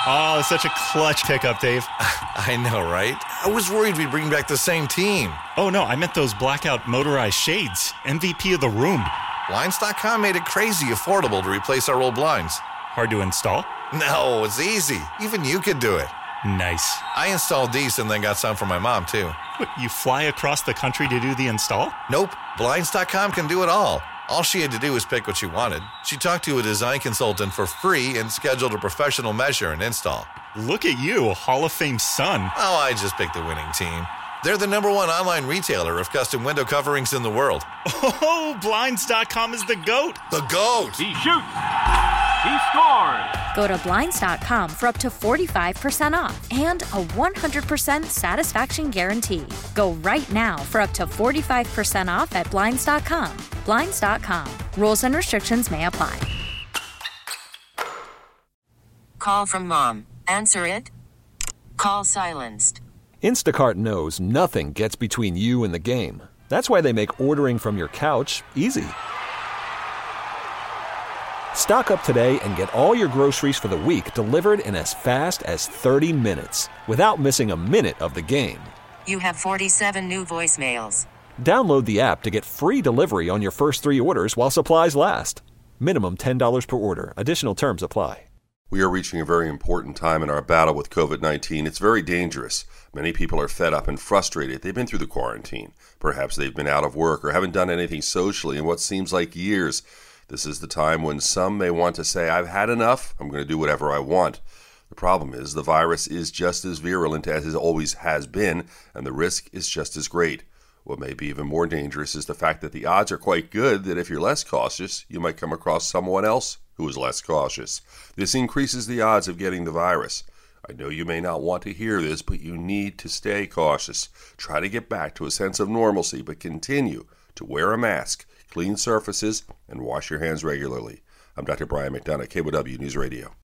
Oh, such a clutch pickup, Dave. I know, right? I was worried we'd bring back the same team. Oh, no, I meant those blackout motorized shades. MVP of the room. Blinds.com made it crazy affordable to replace our old blinds. Hard to install? No, it's easy. Even you could do it. Nice. I installed these and then got some for my mom, too. What, you fly across the country to do the install? Nope. Blinds.com can do it all. All she had to do was pick what she wanted. She talked to a design consultant for free and scheduled a professional measure and install. Look at you, Hall of Fame son. Oh, I just picked the winning team. They're the #1 online retailer of custom window coverings in the world. Oh, Blinds.com is the GOAT. The GOAT! He shoots. He scores. Go to Blinds.com for up to 45% off and a 100% satisfaction guarantee. Go right now for up to 45% off at Blinds.com. Blinds.com. Rules and restrictions may apply. Call from mom. Answer it. Call silenced. Instacart knows nothing gets between you and the game. That's why they make ordering from your couch easy. Stock up today and get all your groceries for the week delivered in as fast as 30 minutes without missing a minute of the game. You have 47 new voicemails. Download the app to get free delivery on your first 3 orders while supplies last. Minimum $10 per order. Additional terms apply. We are reaching a very important time in our battle with COVID-19. It's very dangerous. Many people are fed up and frustrated. They've been through the quarantine. Perhaps they've been out of work or haven't done anything socially in what seems like years. This is the time when some may want to say, I've had enough, I'm going to do whatever I want. The problem is the virus is just as virulent as it always has been, and the risk is just as great. What may be even more dangerous is the fact that the odds are quite good that if you're less cautious, you might come across someone else who is less cautious. This increases the odds of getting the virus. I know you may not want to hear this, but you need to stay cautious. Try to get back to a sense of normalcy, but continue to wear a mask, clean surfaces, and wash your hands regularly. I'm Dr. Brian McDonough, KYW News Radio.